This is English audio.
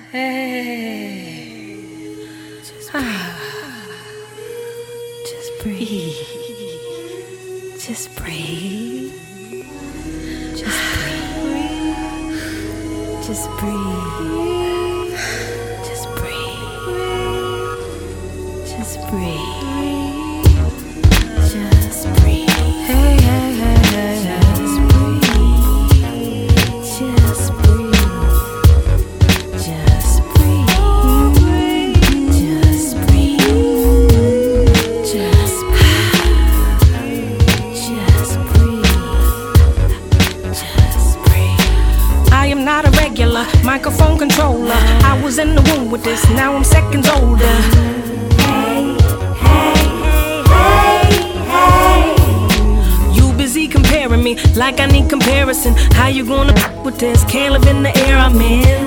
Hey. Just breathe. Just breathe. Just breathe. Just breathe. Just breathe. Just breathe. Just breathe. Hey, hey, hey, hey. Just breathe. Just breathe. Just breathe. Just breathe. Just breathe. I am not a regular microphone controller. I was in the womb with this, now I'm seconds older. Hey, hey, hey, hey. You busy comparing me like I need comparison. How you gonna with this? Can't live in the air I'm in.